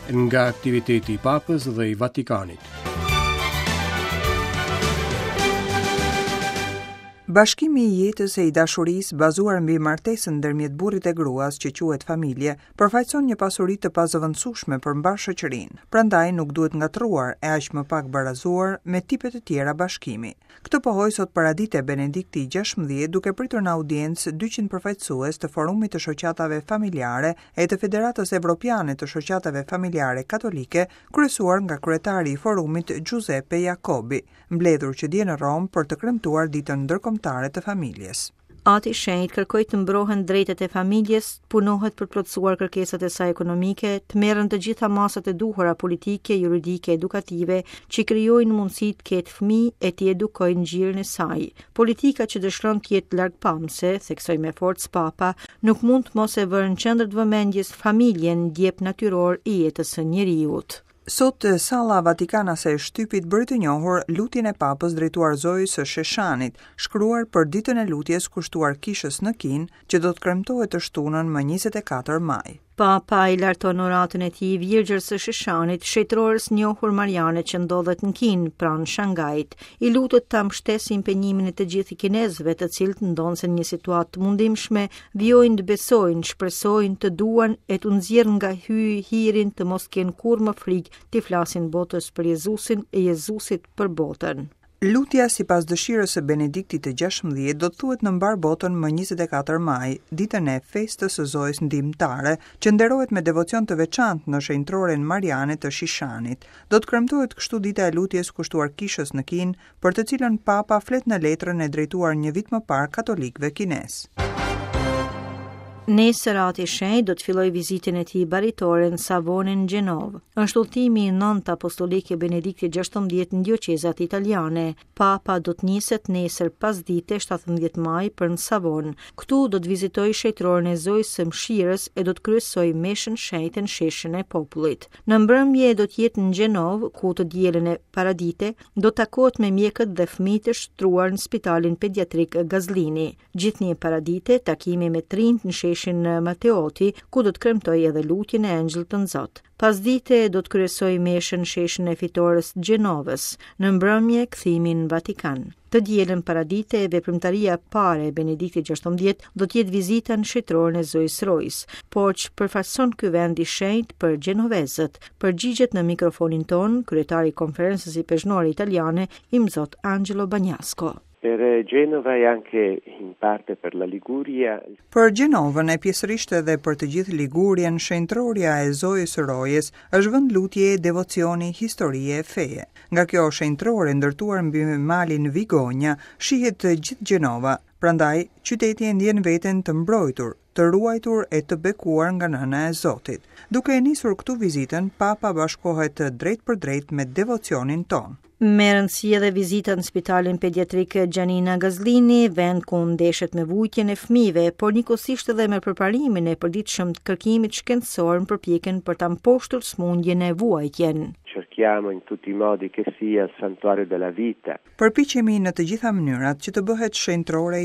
nga aktiviteti I Papës dhe I Vatikanit. Bashkimi I jetës e I dashurisë bazuar mbi martesën ndërmjet burrit e gruas që quhet familje, përfaqëson një pasuri të pazëvendësueshme për mbar shoqërinë. Prandaj nuk duhet ngatruar e aq më pak barazuar me tipe të tjera bashkimi. Këtë pohoi sot paradite Benedikti XVI duke pritur në audiencë 200 përfaqësues të Forumit të Shoqatave Familjare e të Federatës Evropiane të Shoqatave Familjare Katolike, kryesuar nga kryetari I Forumit Giuseppe Jacobi, mbledhur që dje në Rom për të kremtuar ditën ndërkombëtare të familjes. Ati Shenjtë kërkoi të mbrohen drejtat e familjes, punohet për plotësuar kërkesat e saj ekonomike, të merren të gjitha masat e duhura politike, juridike, edukative, që krijojnë mundësi të ketë fëmijë e të edukojnë ngjyrën e saj. Politika që dëshiron të jetë largpamëse, theksoi me forcë Papa, nuk mund të mos e vërë në qendër të vëmendjes familjen, ndjep natyror I jetës së njeriut. Sot salla vatikanase e shtypit bëri të njohur lutjen e Papës drejtuar Zojës së Sheshanit, shkruar për ditën e lutjes kushtuar kishës në Kinë, që do të kremtohet të shtunën më 24 maj. Papa I larton oratën e tij Virgjës së Sheshanit, shejtërores njohur Mariane që ndodhet në Kinë, pranë Shangajit. I lutet ta mbështesë impenjimin e të gjithë kinezëve, të cilët ndonse në një situatë të mundimshme, vijojnë të besojnë, shpresojnë, të duan e të nxjerrë nga hirin të mos kenë kurrë më frikë të flasin botës për Jezusin e Jezusit për botën. Lutja sipas dëshirës së Benediktit të XVI do të thuhet në mbar botën më 24 maj, ditën e festës së Zojës Ndihmëtare, që nderohet me devocion të veçantë në shenjtroren Mariane të Shishanit. Do të kremtohet kështu dita e lutjes kushtuar kishës në Kinë, për të cilën Papa flet në letrën e drejtuar një vit më parë katolikëve kinesë. Nesër Ati Shenjtë do të fillojë vizitën e tij baritore në Savone në Gjenovë. Është udhëtimi I nënt apostolik e Benediktit XVI në dioqezat italiane. Papa do të niset nesër pasdite 17 maj për në Savon. Këtu do të vizitojë shejtroren e Zojës së Mëshirës e do të kryesojë meshën shenjtë në sheshin e popullit. Në mbrëmje do të jetë në Gjenovë, ku të dielën e paradite do të takohet me mjekët dhe fëmijët e shtruar në Spitalin Pediatrik Gazlini. Gjithnjë paradite takimi me trinjt në në Mateoti, ku do të kremtoj edhe lutjen e Engjëllit të Nzot. Pasdite do të kryesoj meshën në sheshin e fitores Gjenovës, në mbrëmje kthimi në Vatikan. Të dielën paradite e veprimtaria pare e Benediktit XVI do të jetë vizita në shejtroren e Zojës Rojës, por që përfaqëson ky vend I shenjtë për gjenovezët. Përgjigjet në mikrofonin ton kryetari I konferencës pezhnore italiane, I Mzot Angelo Bagnasco. Per Genova e anche in parte per la Liguria. Për Gjenovën e pjesërisht edhe për të gjithë Ligurien, shenjtroria e Zojës së Rojës është vend lutje, devocioni, historie e feje. Nga kjo shenjtrore ndërtuar mbi malin Vigonja, shihet gjithë Gjenova. Prandaj, qyteti e ndjen veten të mbrojtur, të ruajtur e të bekuar nga nëna e Zotit. Duke e nisur këtu vizitën, Papa bashkohet drejt për drejt me devocionin ton. Me rëndësi edhe vizita në Spitalin Pediatrik Giannina Gazlini, vend ku ndeshet me vujtjen e fëmijëve, por njëkohësisht edhe me përparimin e përditshëm të kërkimit shkencor në përpjekjen për ta mposhtur smundjen e vuajtjen. Cerchiamo in tutti I modi che sia il santuario della vita. Përpiqemi në të gjitha mënyrat që të bëhet shenjtrore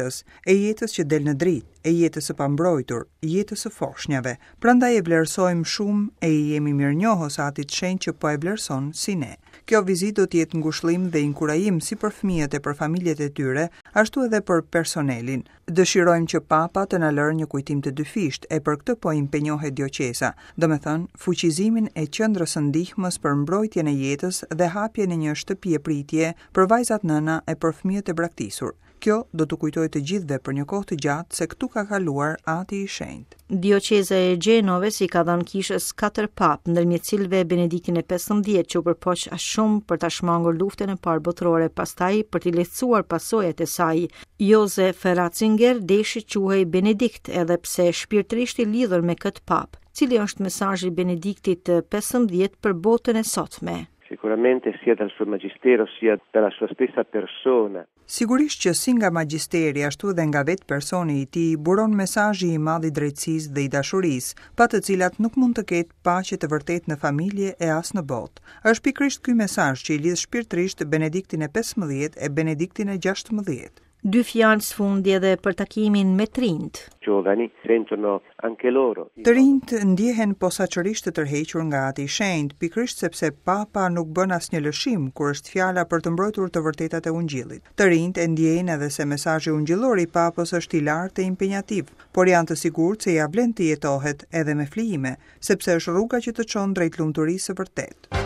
e jetës që del në dritë, e jetës së pambrojtur, jetës së foshnjave. Prandaj e vlerësojmë shumë e I jemi mirënjohës atit shenjtë që po e vlerëson si ne. Kjo vizitë do të jetë ngushëllim dhe inkurajim si për fëmijët e për familjet e tyre, ashtu edhe për personelin. Dëshirojmë që Papa të na lërë një kujtim të dyfisht e për këtë po impenjohet dioqeza, domethënë fuqizimin e qendrës së ndihmës për mbrojtjen e jetës dhe hapjen e një shtëpie pritje për vajzat nëna e për fëmijët e braktisur. Kjo do të kujtojë të gjithëve për një kohë të gjatë se këtu ka kaluar Ati I shenjtë. Dioqeza e Gjenovës I ka dhënë kishës 4 papë, ndërmjet cilëve Benediktin e XV që u përpoq aq shumë për ta shmangur luftën e parë botërore, pastaj për t'i lehtësuar pasojat e saj. Josef Ratzinger deshi quhej Benedikt edhe pse shpirtërisht I lidhur me këtë papë. Cili është mesazhi I Benediktit XV për botën e sotme? Sicuramente sia dal suo magistero sia dalla sua stessa persona. Sigurisht që si nga magjisteri ashtu dhe nga vetë personi I tij buron mesazhi I madh I drejtësisë dhe I dashurisë, pa të cilat nuk mund të ketë paqe të vërtetë në familje e as në botë. Është pikërisht ky mesazh që I lidh shpirtërisht Benediktin e XV e Benediktin e XVI. Dy fjalë sfundi edhe për takimin me trinjt. Giovani sentono anche loro. Të rinjt ndjehen posaçërisht të tërhequr nga Ati i Shenjtë, pikërisht sepse Papa nuk bën asnjë lëshim kur është fjala për të mbrojtur të vërtetat e Ungjillit. Të rinjt e ndjejnë edhe se mesazhi ungjillor i Papës është i lartë e impenjativ, por janë të sigurt se ja vlen të jetohet edhe me flijime, sepse është rruga që të çon drejt lumturisë së vërtetë.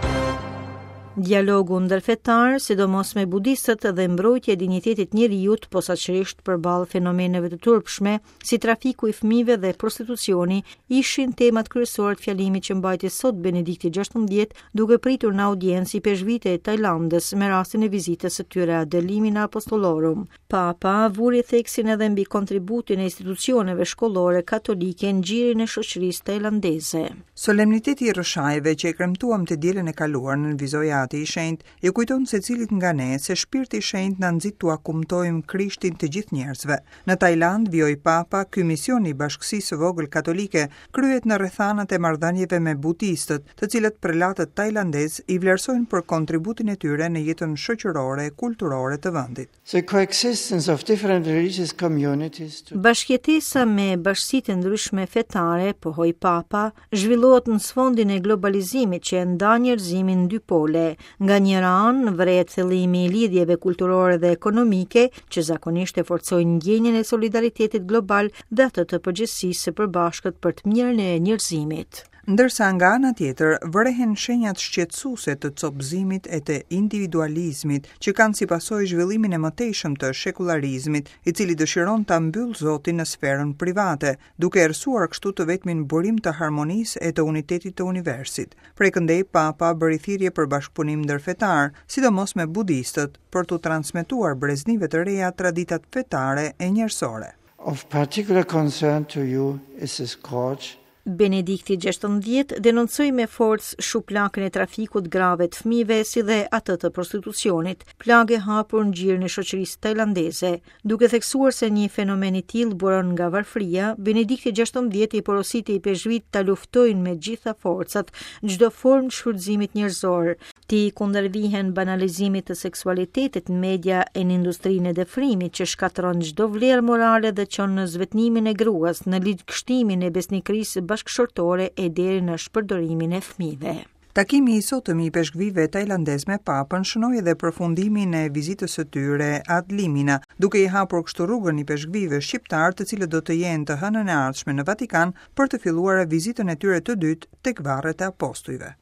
Dialogu ndërfetar, sidomos me budistët dhe mbrojtja e dinjitetit njerëzit posaçërisht përballë fenomeneve të turpshme, si trafiku i fëmijëve dhe prostitucioni, ishin temat kryesor të fjalimit që mbajti sot Benedikti XVI, duke pritur në audiencë i peshvite e Tajlandës me rastin e vizitës së tyre a Limina Apostolorum. Papa vuri theksin edhe mbi kontributin e institucioneve shkollore katolike në gjirin e shoqërisë tajlandeze. Solemniteti i rrëshajeve që e kremtuam të dielën e kaluar në vizoj Ati i Shenjtë, ju kujton secilit nga ne se shpirti i shenjtë na nxit t'u kumtojmë Krishtin të gjithë njerëzve. Në Tajland vjoi Papa, ky mision i Bashkësisë së Vogël Katolike kryhet në rrethanat e marrëdhënieve me budistët, të cilët prelatët tajlandez i vlerësojnë për kontributin e tyre në jetën shoqërore e kulturore të vendit. The coexistence of different religious communities. Bashkëjetesa me bashkësitë ndryshme fetare, pohoi Papa, zhvillohet në sfondin e globalizimit që e nda njerëzimin dy pole. Nga njëra anë vret thellimi i lidhjeve kulturore dhe ekonomike që zakonisht e forcojnë ndjenjen e solidaritetit global dhe atë të përgjegjësisë së përbashkët për të mirën e njerëzimit. Ndërsa nga ana tjetër vrehen shenjat shqetësuese të copëzimit e të individualizmit që kanë si pasojë zhvillimin e mëtejshëm të shekularizmit, i cili dëshiron ta mbyll Zotin në sferën private, duke erësuar kështu të vetmin burim të harmonisë e të unitetit të universit. Prekëndej Papa bëri thirrje për bashkëpunim ndërfetar, sidomos me budistët, për t'u transmetuar breznive të reja traditat fetare e njerësore. Of particular concern to you is the scourge. Benedikti XVI denoncoi me forcë shuplakën e trafikut grave të fëmijëve si dhe atë të prostitucionit, plagë e hapur në gjirin e shoqërisë tajlandeze. Duke theksuar se një fenomen i tillë buron nga varfëria, Benedikti XVI i porositi i peshvit ta luftojnë me gjitha forcat çdo formë të shfrytëzimit njerëzor. Ti kundërvihen banalizimit të seksualitetit në media e në industrinë e defrimit që shkatërron çdo vlerë morale dhe çon në zvetnimin e gruas, në lidhkështimin e besnikërisë bashkëshortore e deri në shpërdorimin e fëmijëve. Takimi i sotëm i peshqvive tajlandez me Papën shënoi edhe përfundimin e vizitës së tyre ad limina, duke i hapur kështu rrugën i peshqvive shqiptar të cilët do të jenë të hënën e ardhshme në Vatikan për të filluar vizitën e tyre të dytë tek varret e apostujve.